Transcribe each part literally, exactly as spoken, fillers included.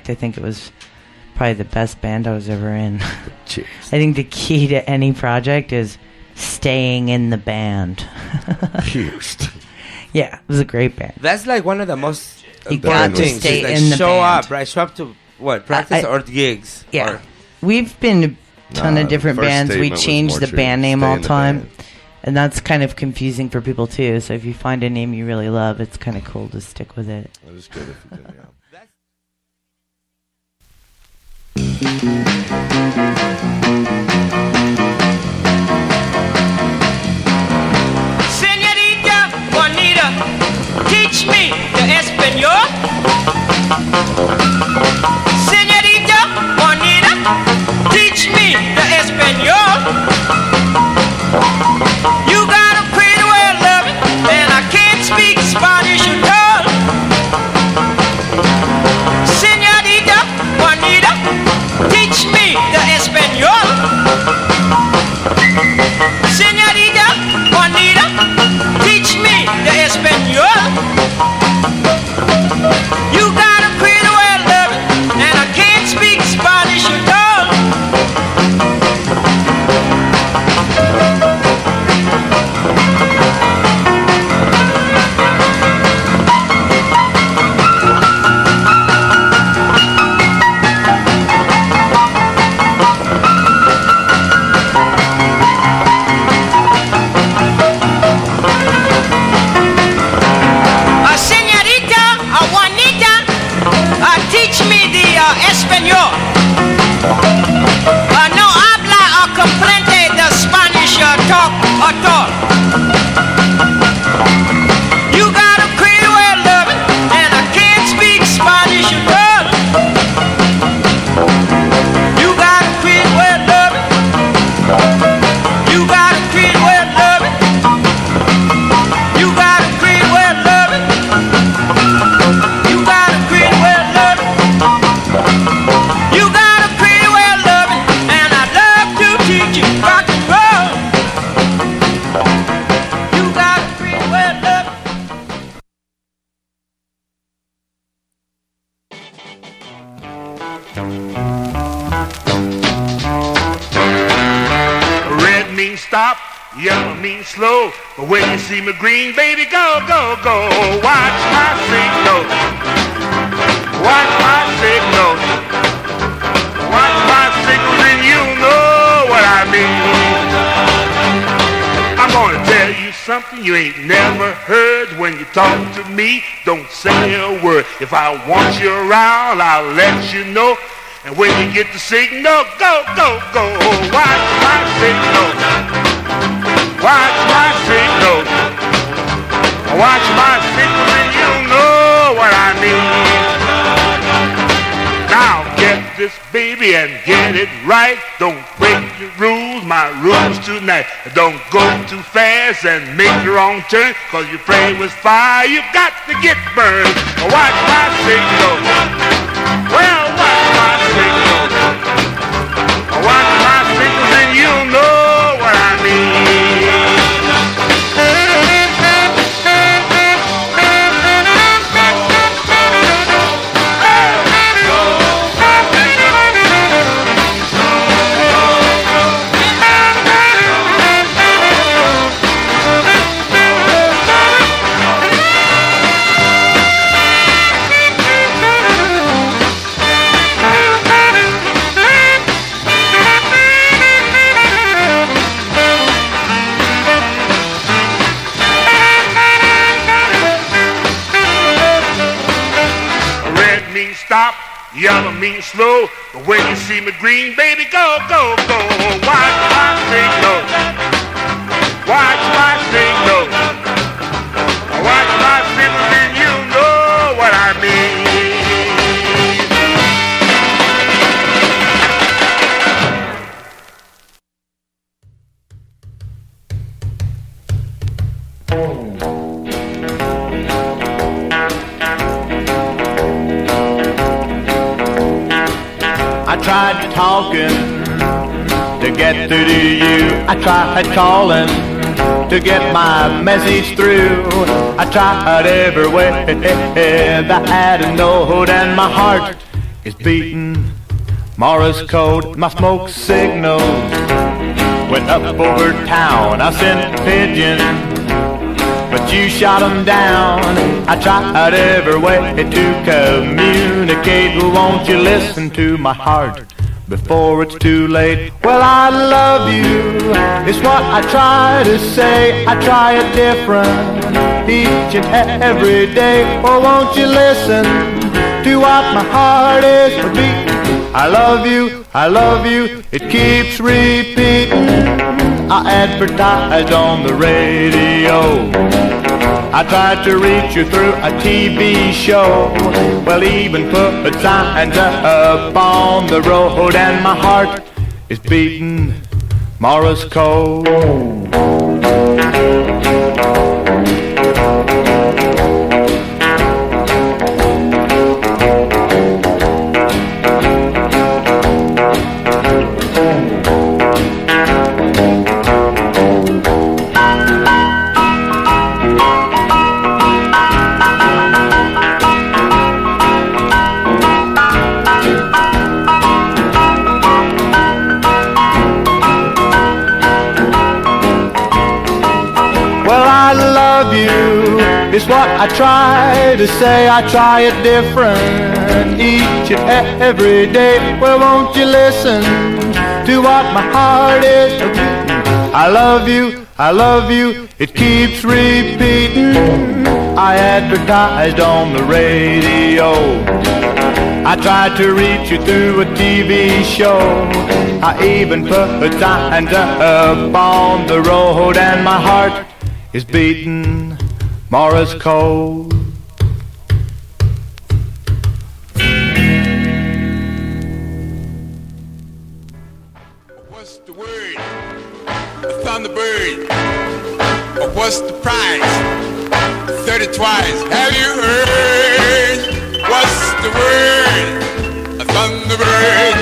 fact, I think it was probably the best band I was ever in. I think the key to any project is staying in the band. Yeah, it was a great band. That's like one of the most you got to things. stay like in the show band. up, right? Show up to what practice I, I, or gigs. Yeah, or, we've been to a ton nah, of different bands. We change the band name all the time, band. And that's kind of confusing for people too. So if you find a name you really love, it's kind of cool to stick with it. That is good if you do, yeah. Señorita Juanita, teach me the Espanol. Señorita Juanita, teach me the Espanol. You got a pretty way of loving, and I can't speak Spanish at all. Señorita Juanita, teach me the Espanol. Señorita Juanita, teach me the Espanol. You got a pretty way of loving, and I can't speak Spanish at all. Espanol. Uh, no habla o comprende the Spanish uh, talk at all. You got a pretty way of loving, and I can't speak Spanish at all. You got a pretty way of loving. You got a pretty way of loving. You got a pretty way of loving. You got a pretty way of loving. You got a pretty way of loving, and I'd love to teach you rock and roll. You got a pretty way of loving. Red means stop, yellow means slow. But when you see me green, baby, go, go, go. Watch my signal. Watch my signal. Watch my signals and you know what I mean. I'm gonna tell you something you ain't never heard. When you talk to me, don't say a word. If I want you around, I'll let you know. And when you get the signal, go, go, go. Watch my signal. Watch my signal. Watch my signal and you know what I mean. Now get this baby and get it right. Don't break your rules, my rules tonight. Don't go too fast and make the wrong turn. Cause you play with fire, you got to get burned. Watch my signal. Well, watch my signal. Watch my signal and you know what I mean. Stop, yellow means slow. But when you see me green, baby, go, go, go. Watch my signal. Watch my signal. Watch my signal and you know what I mean. I tried talking to get through to you. I tried calling to get my message through. I tried every way that I had a note, and my heart is beating Morris code. My smoke signals went up over town. I sent a pigeon, but you shot him down. I tried every way to communicate. Well, won't you listen to my heart before it's too late? Well, I love you, it's what I try to say. I try it different each and every day. Well, won't you listen to what my heart is beating? I love you, I love you, it keeps repeating. I advertise on the radio, I tried to reach you through a T V show. Well, even put signs up on the road, and my heart is beating Morris code. It's what I try to say. I try it different each and every day. Well, won't you listen to what my heart is? I love you, I love you, it keeps repeating. I advertised on the radio, I tried to reach you through a T V show. I even put signs up on the road, and my heart is beating Morris code. What's the word? A Thunderbird. Or what's the price? Thirty twice. Have you heard? What's the word? A Thunderbird.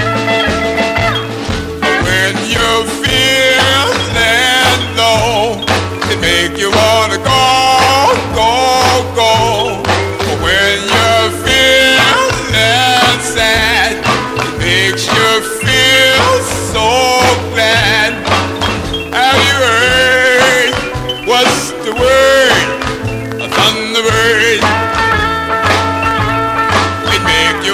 When you feel that low, it make you wanna go. Go, go. When you're feeling sad, it makes you feel so glad. Have you heard? What's the word? A Thunderbird. It make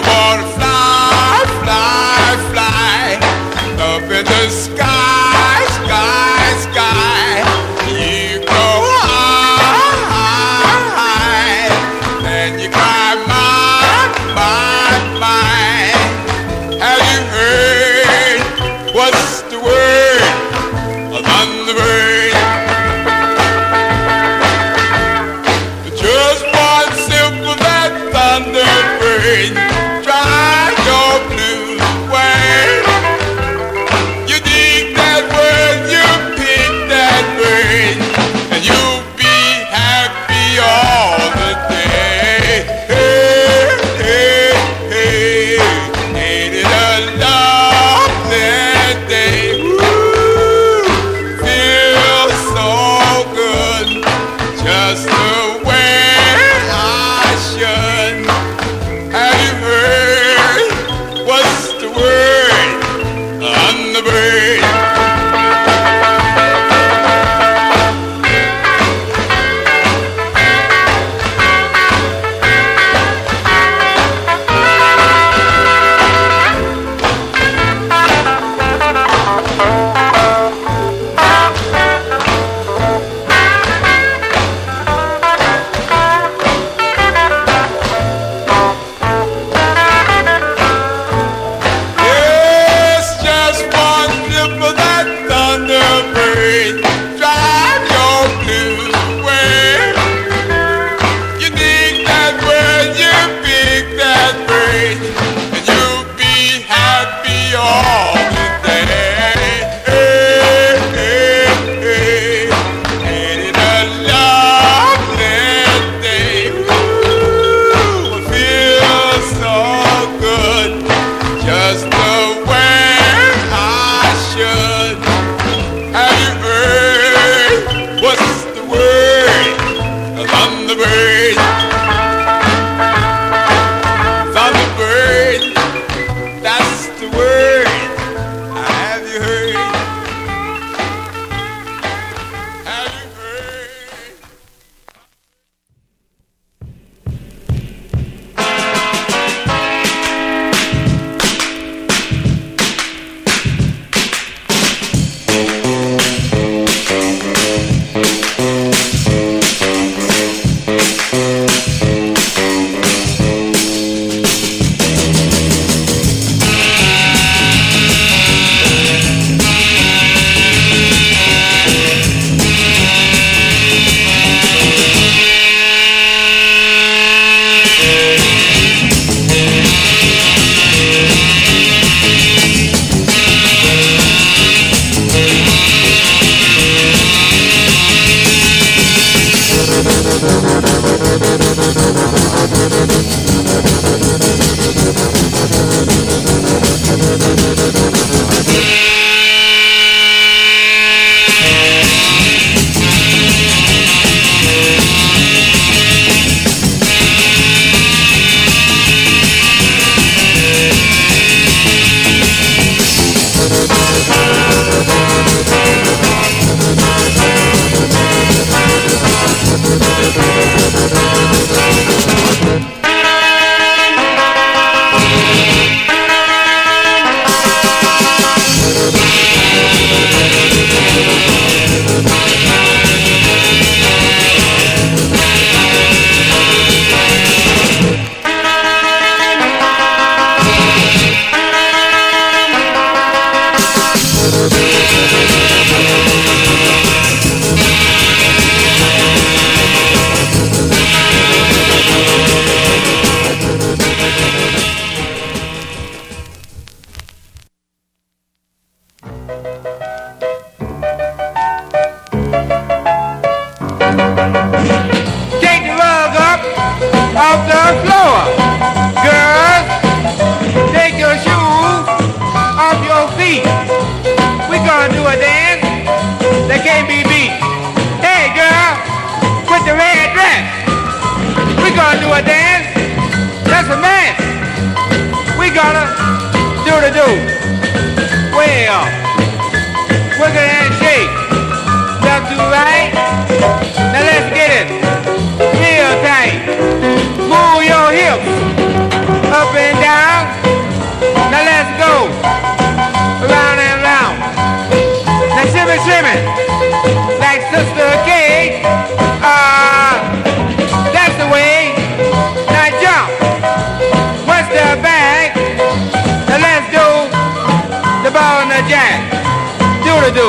gonna do the do. Well, wiggle and shake, left to right. Now let's get it real tight. Move your hips up and down. Now let's go around and round. Now shimmy, shimmy, like Sister Kate. Ah, uh, that's the way. Now jump. What's the bag? Now let's do the ball and the jack. Do the do.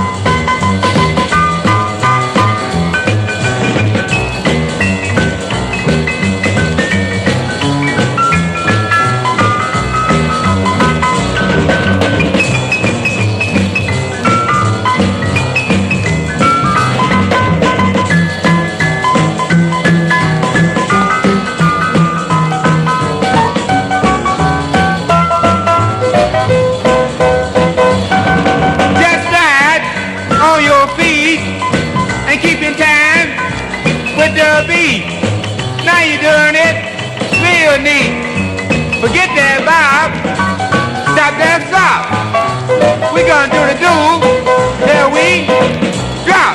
Now you're doing it real neat. Forget that bob. Stop that stop. We're gonna do the do till we drop.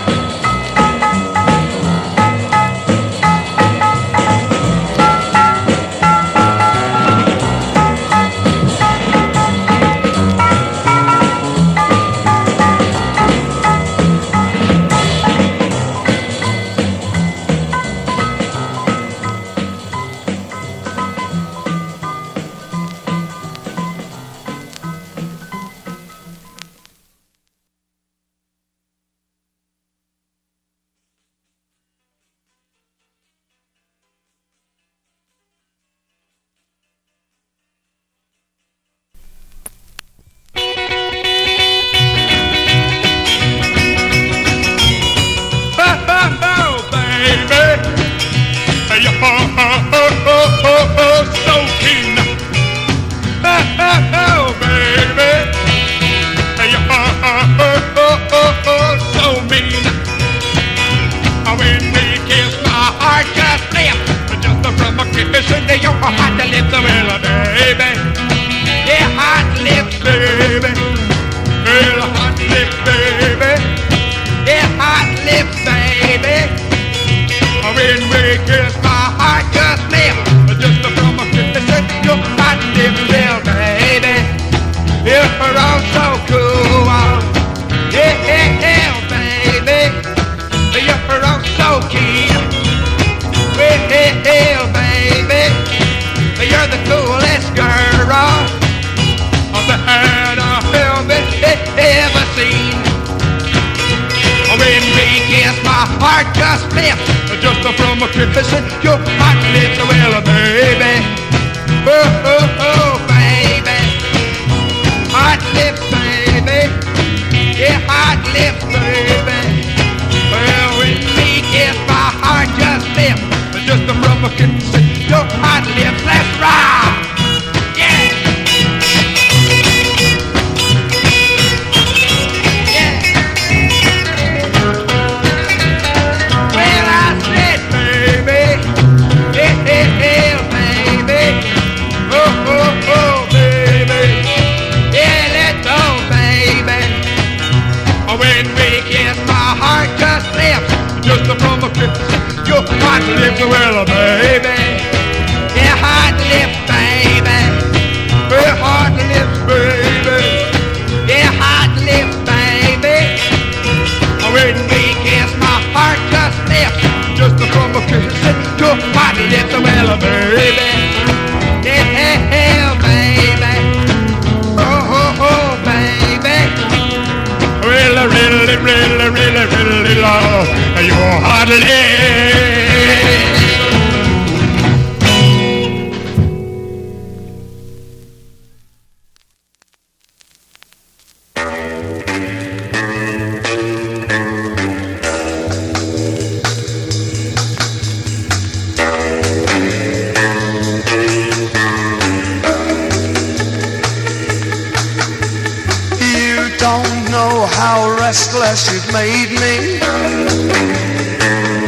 You've made me.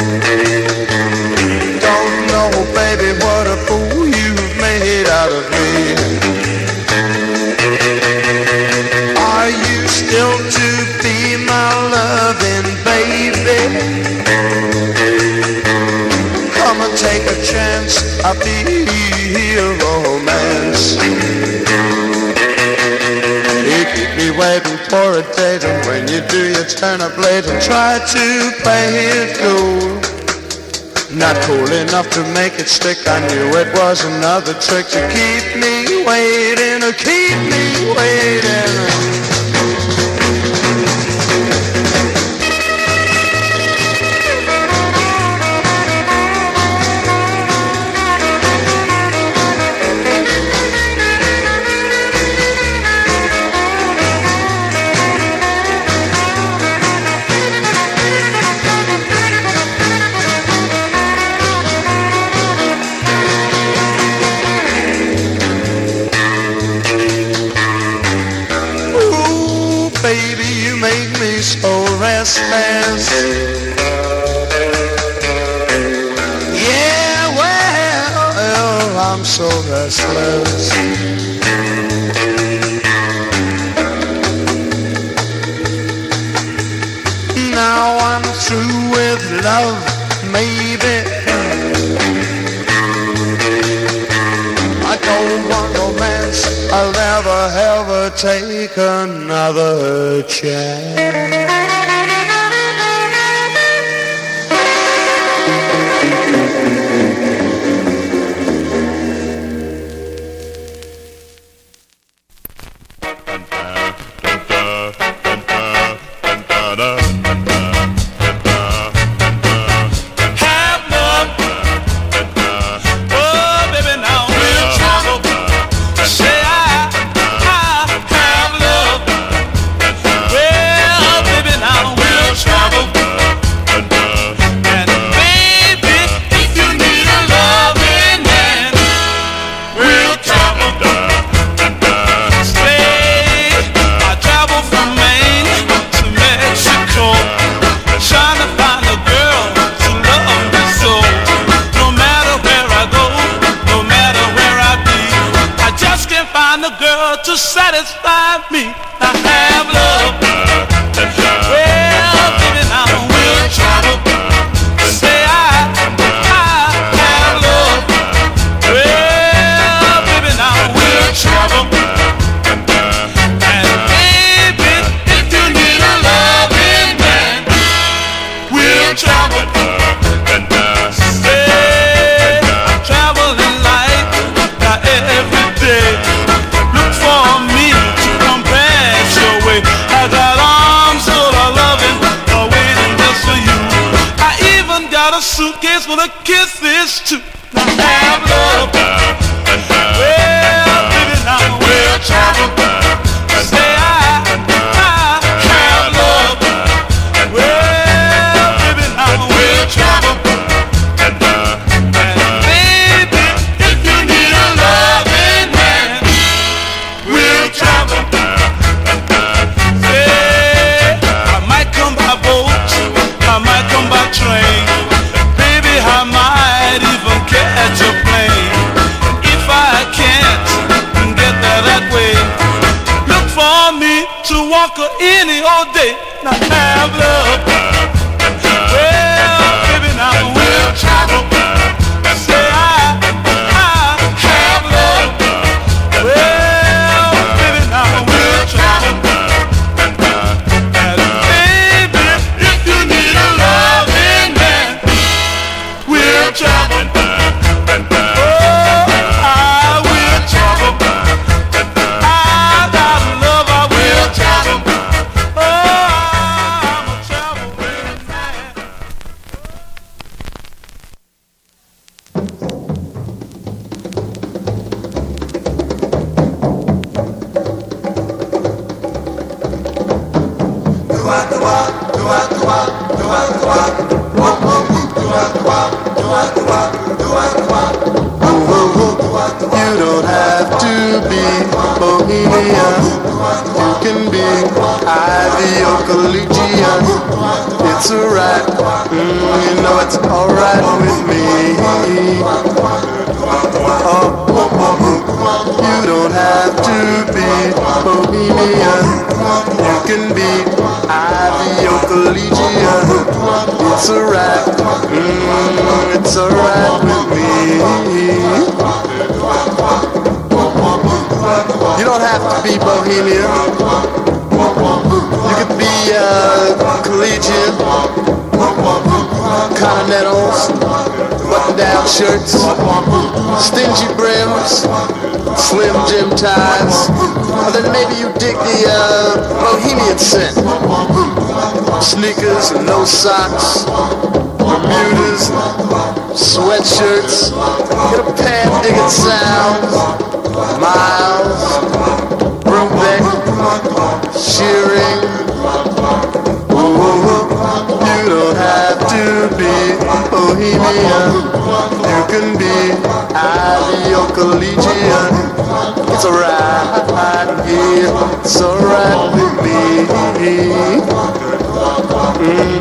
Don't know, baby, what a fool you've made out of me. Are you still to be my loving baby? Come and take a chance, I'll be your romance. You keep me waiting for a date, and when you do you turn up late and try to play it cool. Not cool enough to make it stick, I knew it was another trick to keep me waiting, or keep me waiting. So restless. Yeah, well, I'm so restless. Now I'm through with love, maybe. I don't want romance, I'll never ever take another chance. Satisfy me, I have love. Well, baby, now we'll travel. Say I, I have love. Well, baby, now we'll travel. And baby, if you need a loving man, we'll travel. Say I'm traveling light now every day. Look for me to come past your way. I got arms full of loving, waiting just for you. I even got a suitcase full of kisses too. I have love. Well, baby, now we'll travel. Say I, I have love. Well, baby, now we'll travel. And baby, if you need a loving man, we'll travel. Say, I might come by boat, I might come by train. Baby, I might even catch a plane. If I can't get there that way, look for me to walk any old day. Now have love. Well, baby, now we'll travel. Say I, I have love. Well, baby, now we'll travel. And baby, if you need a loving man, we'll travel. Oh, I will travel. I got love, I will travel. Oh, I'm a traveling man. You don't have to be bohemian. You can be Ivy or collegian. It's alright, mm, you know it's alright with me. Oh, oh, oh, oh. You don't have to be bohemian. You can be Ivy or collegian. It's alright, mm, it's alright with me. You don't have to be bohemian. You can be uh, collegian, continentals, button-down shirts, stingy brims, slim Jim ties, and then maybe you dig the uh, bohemian scent. Sneakers and no socks, Bermudas, sweatshirts, get a pant digging sound, Miles, Brubeck, Shearing. Ooh, you don't have to be bohemian. You can be Ivy or collegian. It's alright, yeah, it's alright with me. Mm-hmm.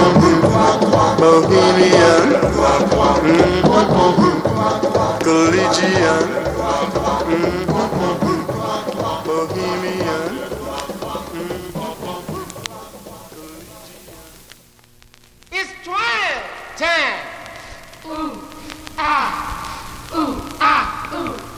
Bohemian, mm-hmm. Collegian, mm-hmm. Bohemian. It's twine time. Ooh, ah, ooh, ah, ooh, ah.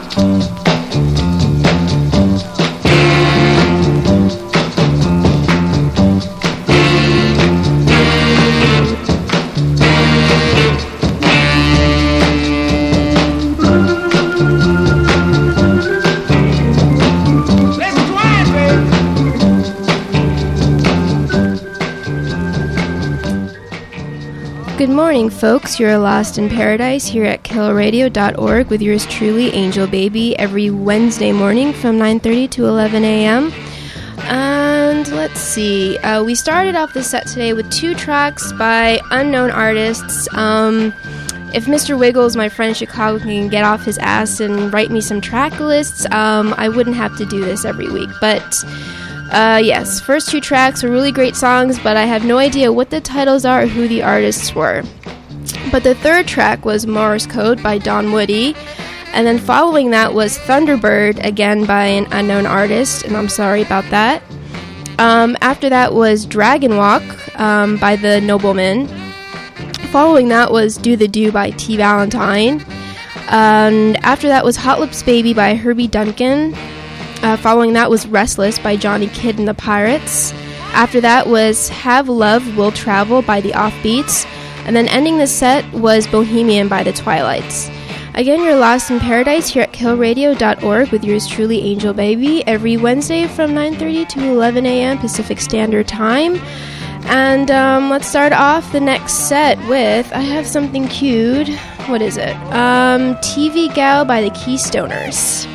Good morning, folks. You're lost in paradise here at kill radio dot org with yours truly, Angel Baby, every Wednesday morning from nine thirty to eleven a.m. And let's see. Uh, we started off the set today with two tracks by unknown artists. Um, if Mister Wiggles, my friend in Chicago, can get off his ass and write me some track lists, um, I wouldn't have to do this every week. But Uh, yes, first two tracks were really great songs, but I have no idea what the titles are or who the artists were. But the third track was Morse Code by Don Woody, and then following that was Thunderbird, again by an unknown artist, and I'm sorry about that. Um, after that was Dragon Walk um, by The Noblemen. Following that was Do the Do by T. Valentine. And after that was Hot Lips Baby by Herbie Duncan. Uh, following that was Restless by Johnny Kidd and the Pirates. After that was Have Love Will Travel by the Offbeats. And then ending the set was Bohemian by the Twilights. Again, you're lost in paradise here at kill radio dot org with yours truly, Angel Baby, every Wednesday from nine thirty to eleven a.m. Pacific Standard Time. And um, let's start off the next set with, I have something cued. What is it? Um, T V Gal by the Keystoners.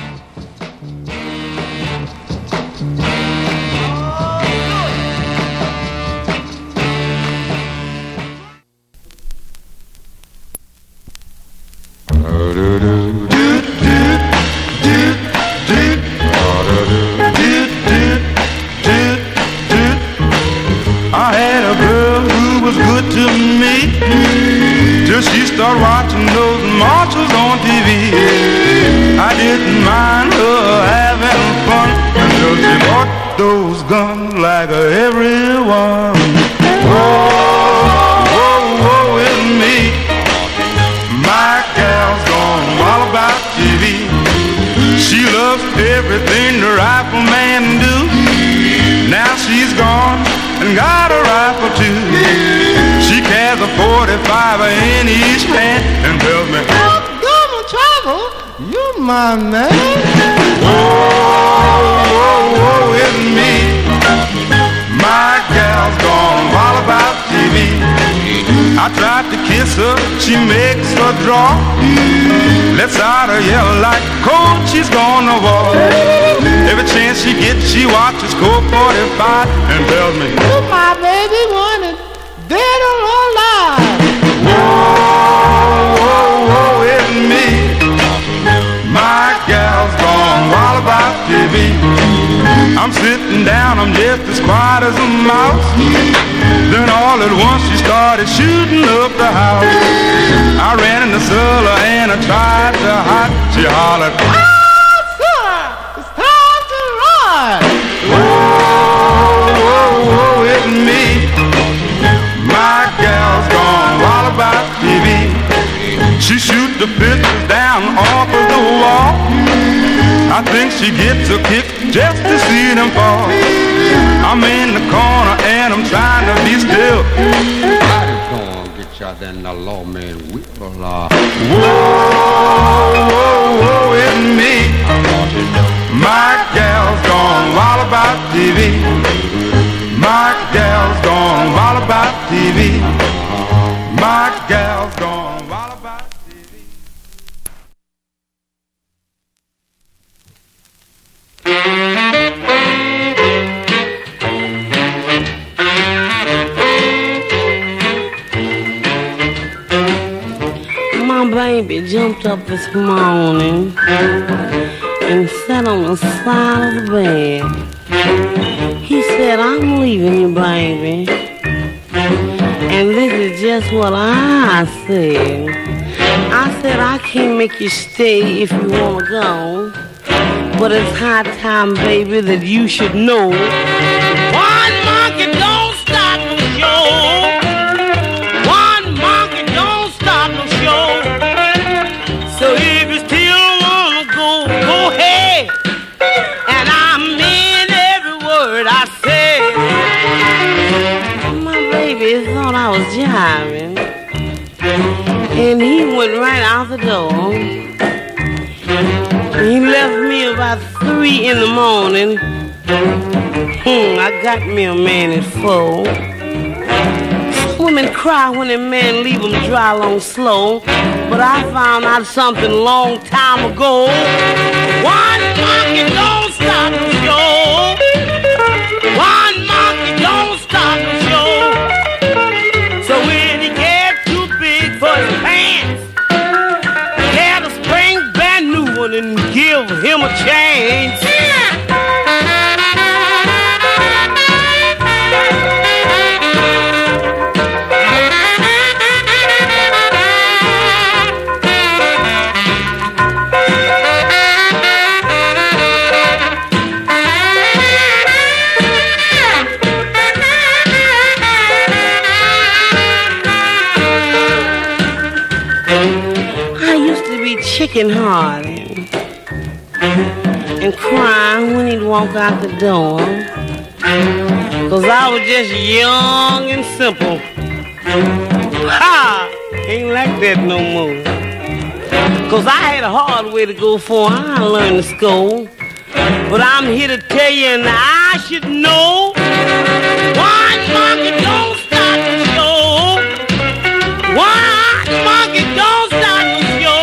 I had a girl who was good to me till she started watching those marches on T V. I didn't mind her having fun until she bought those guns like everyone. Whoa, whoa, whoa, it's me. My gal's gone all about T V. She loves everything the rifleman do. Now she's gone and got a rifle too. She carries a forty-five in each hand and tells me, "Come on, travel, you're my man." Whoa, whoa, whoa, it's me. My gal's gone wild about T V. I tried to kiss her, she makes a draw. Lets out her yell like cold, she's gonna walk. Every chance she gets, she watches Colt forty-five and tells me, "You my baby, wanted dead or alive." Whoa, whoa, whoa, it's me. My gal's gone wild about T V. I'm sitting down I'm just as quiet as a mouse. Then all at once she started shooting up the house. I ran in the cellar and I tried to hide. She hollered, "Ah, son, it's time to run!" Whoa, whoa, whoa, it's me. My gal's gone wild about T V. She shoots the pictures down off of the wall. I think she gets a kick just to see them fall. I'm in the corner and I'm trying to be still. Body's gonna get shot, then the lawman will. Uh... Whoa, whoa, whoa, it's me. My gal's gone wild about T V. My gal's gone wild about T V. My gal's gone wild about T V. My baby jumped up this morning and sat on the side of the bed. He said, "I'm leaving you, baby." And this is just what I said. I said, "I can't make you stay if you want to go. But it's high time, baby, that you should know. One monkey don't stop no show. One monkey don't stop no show. So if you still want to go, go ahead. And I mean every word I said." My baby thought I was jiving. And he went right out the door. He left me about three in the morning. Hmm, I got me a man at four. Women cry when a man leave them dry long slow. But I found out something long time ago. One monkey don't stop the show. One monkey don't stop the show. So when he gets too big for his pants, get a spring brand new one and give him a chance. Chicken hearted and crying when he'd walk out the door. Cause I was just young and simple. Ha! Ain't like that no more. Cause I had a hard way to go before I learned to score. But I'm here to tell you, and I should know, one monkey don't stop the show. One monkey don't stop the show.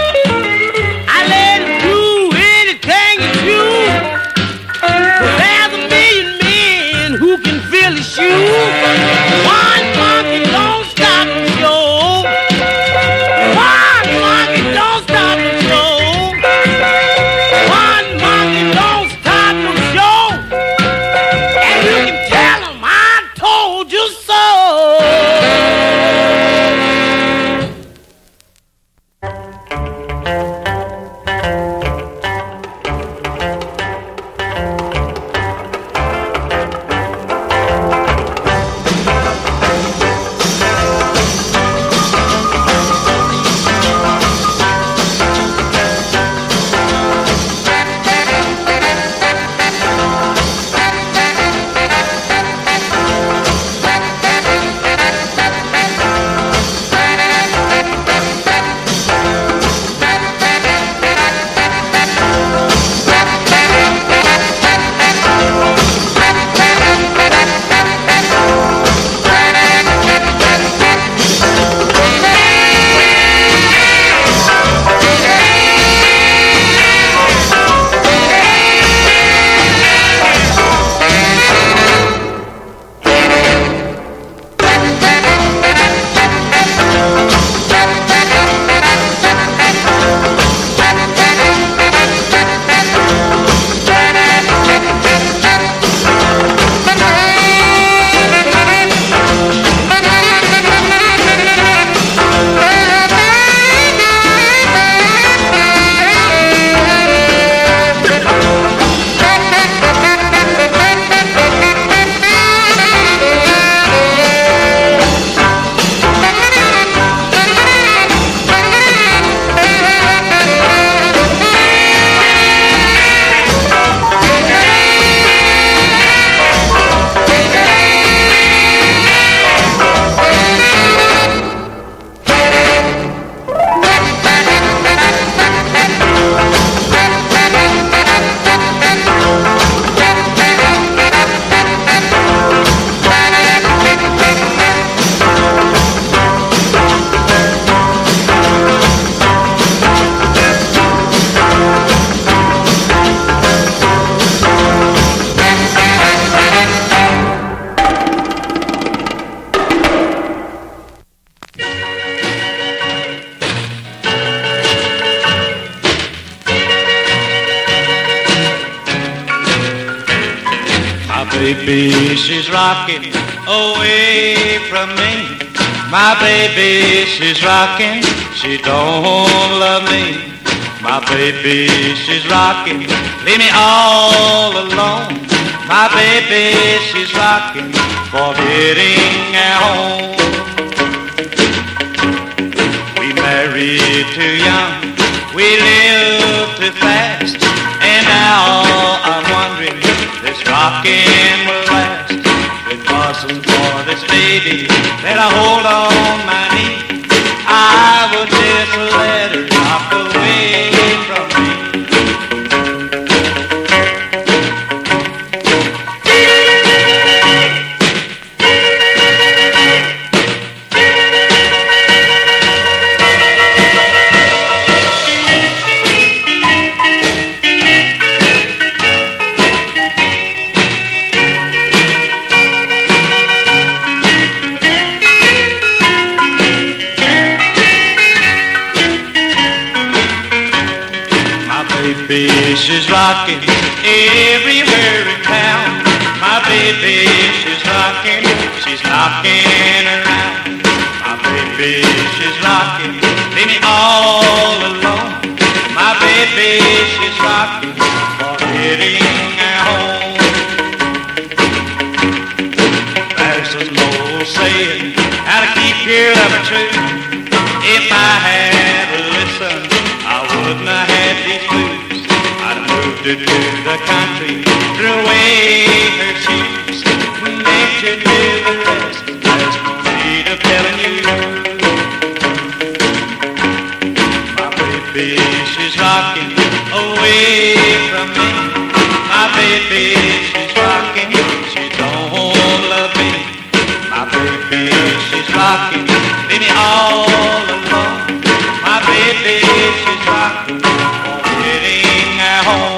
One monkey don't stop the show. One monkey don't stop the show. One monkey don't stop the show. And you baby, she's rocking away from me. My baby, she's rocking, she don't love me. My baby, she's rocking, leave me all alone. My baby, she's rocking, forgetting at home. We married too young, we lived too fast, and now I'm wondering if this rocking will last. If it wasn't for this baby that I hold on my knee, I would just let her rock away from me. She's rocking everywhere in town. My baby, she's rocking, she's knocking around. My baby, she's rocking, leave me all alone. My baby, she's rocking, forgetting at home. There's an old saying, how to keep your lover true. If I had listened, I wouldn't have had these blues. To do the country, threw away her shoes, left her to the rest. There's no need of telling you. My baby, she's rocking away from me. My baby, she's rocking, she don't love me. My baby, she's rocking, leave me all alone. My baby, she's rocking, forgetting at home.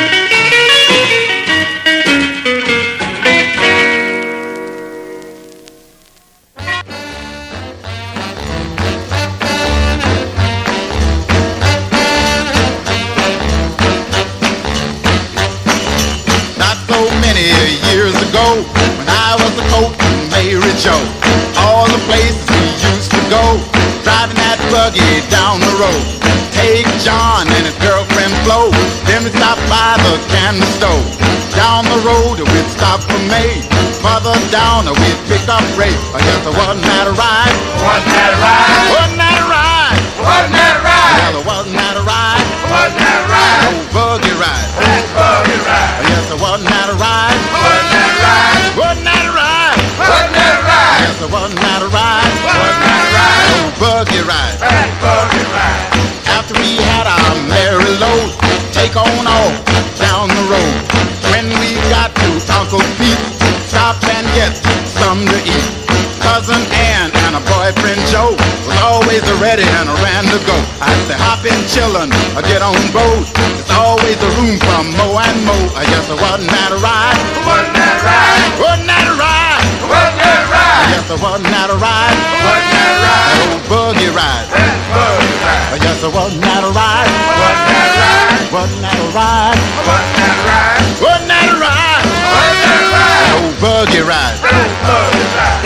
When I was a colt and Mary Jo, all the places we used to go, driving that buggy down the road. Take John and his girlfriend Flo, then we stopped by the candy store. Down the road we'd stop for May, further down we'd pick up Ray. I guess it wasn't that a ride? Wasn't that a ride? Wasn't that a ride? Wasn't that a ride? Yeah, wasn't that a ride? Wasn't that a ride? No buggy ride. That buggy ride. I guess it wasn't that a ride? Wasn't that a ride? Wasn't that a ride? Wasn't that a ride? Yes, it wasn't that a ride? Wasn't that a ride? No buggy ride. That buggy ride. After we had our merry load, take on off down the road. When we got to Uncle Pete's, stop and get some to eat. Cousin Ann and her boyfriend Joe was always ready and ran to go. I said, hop in, chillin', or get on board. There's always a room for Mo and Mo. I guess it wasn't that a ride? Wasn't that a ride? Wasn't that a ride? Wasn't that a ride? I guess it wasn't that a ride? Wasn't that a ride? That old buggy ride. That buggy ride. I guess it wasn't that a ride? Wasn't that a ride? Wasn't that a ride? Wasn't that a ride? Wasn't that a ride? Wasn't that a ride? That old buggy ride. That old buggy ride.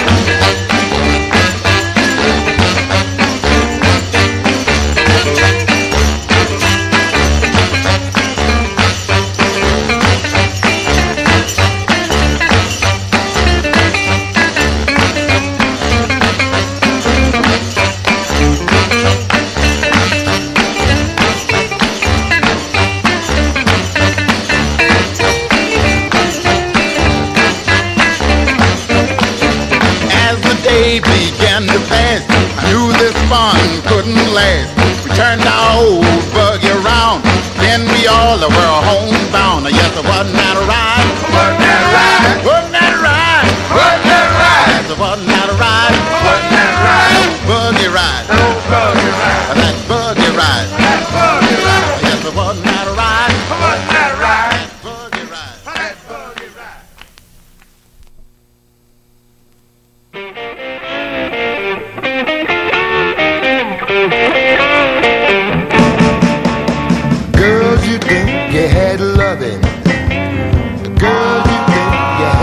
Began to pass, I knew this fun couldn't last. We turned our old buggy around, then we all were homebound. Yes, it wasn't that a ride? Wasn't that a ride? Wasn't that a ride? Wasn't that a ride? Yes, it wasn't that a ride? Wasn't that a ride? No buggy ride. No buggy ride. That buggy ride. That buggy ride. Yes, it wasn't that a ride? Wasn't that a ride? That buggy ride. That buggy ride. Girls, you think you had loving. The girls, you think you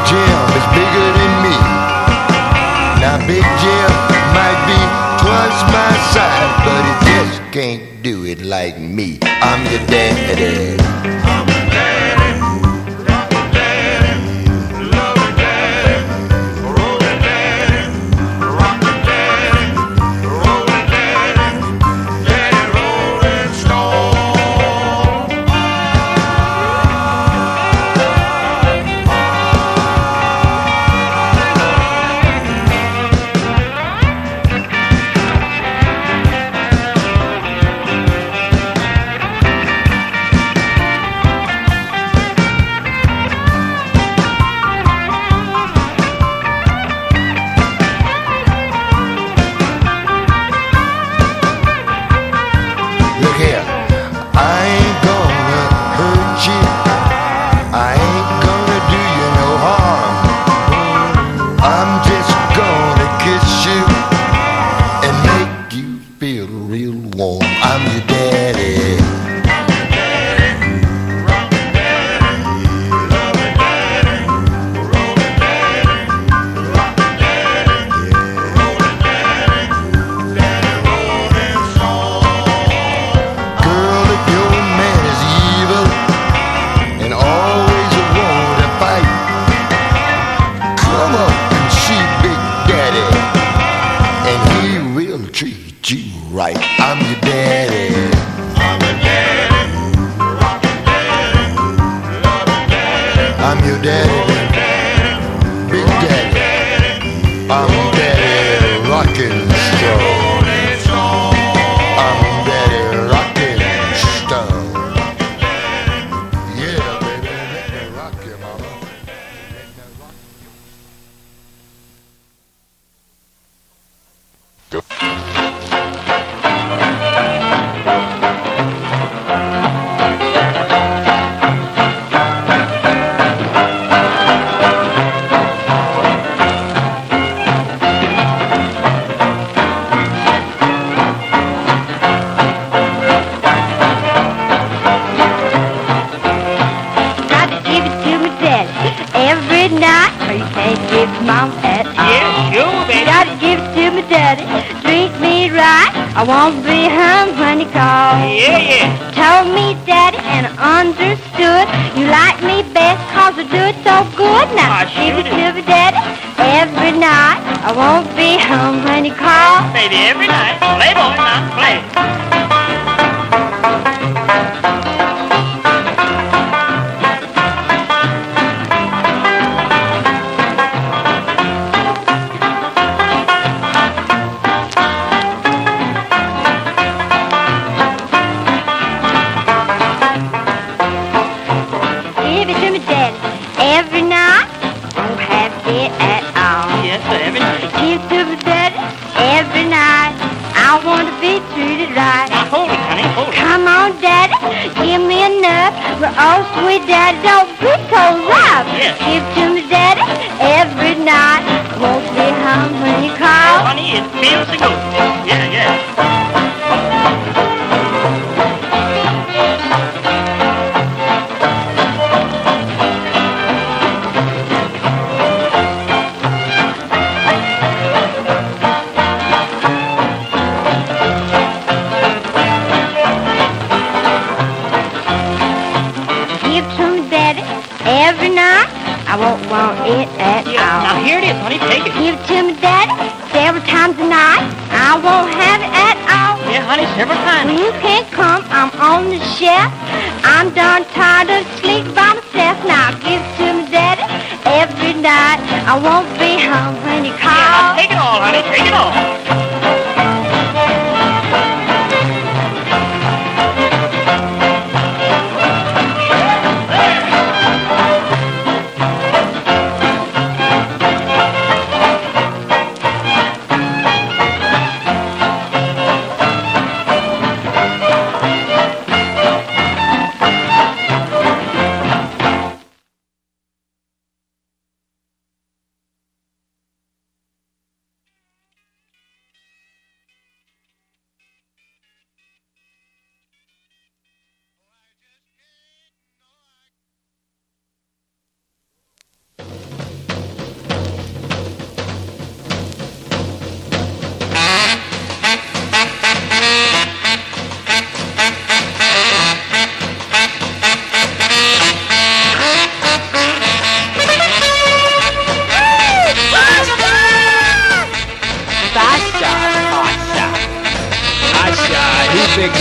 Jim is bigger than me. Now Big Jim might be twice my size, but he just can't do it like me. I'm your daddy.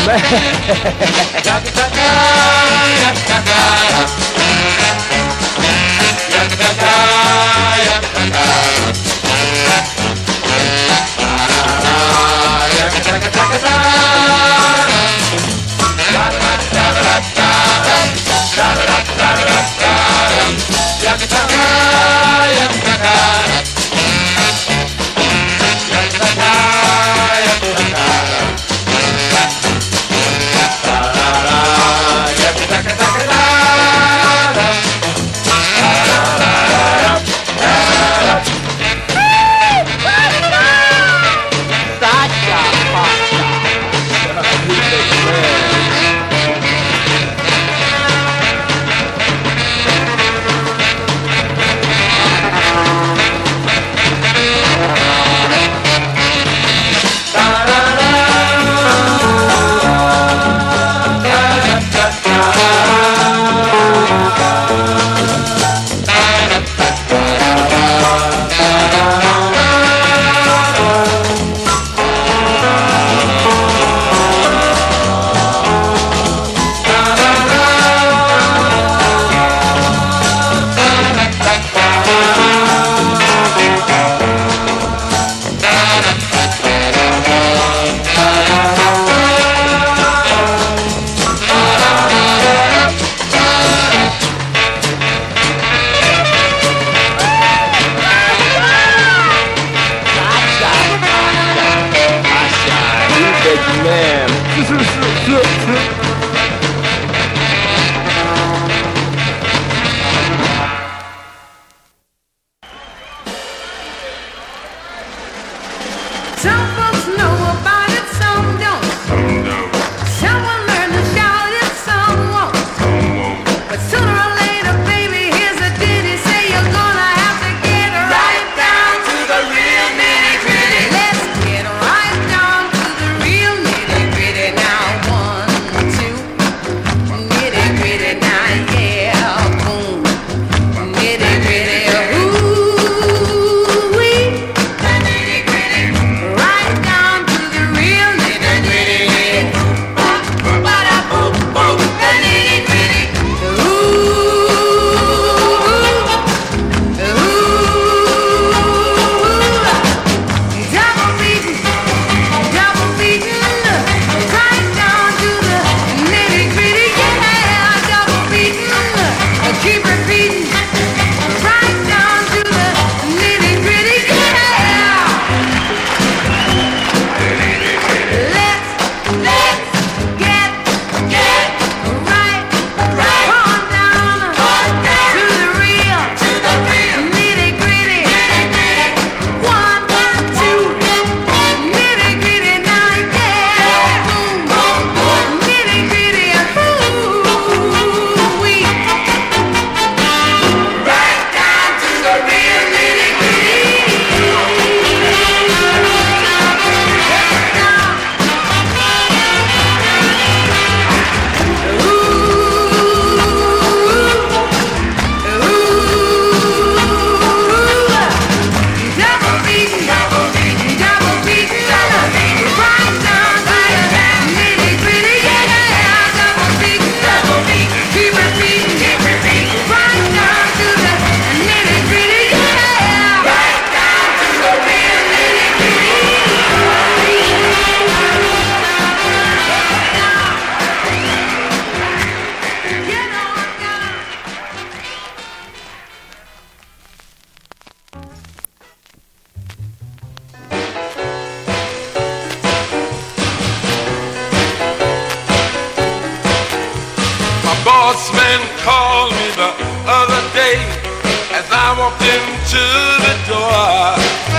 bossman called me the other day as I walked into the door.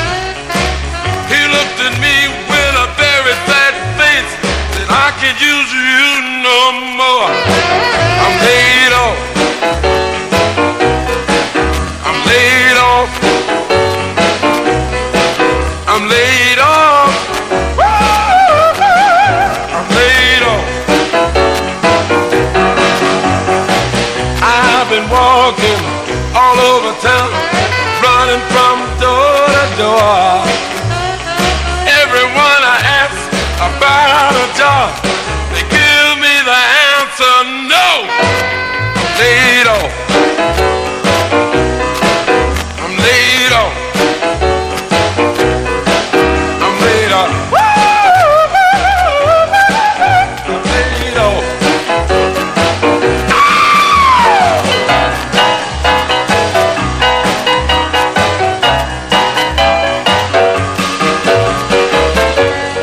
He looked at me with a very sad face, said, I can't use you no more. I'm laid off. I'm laid off. I'm laid off. I'm laid off. I've been walking all over town,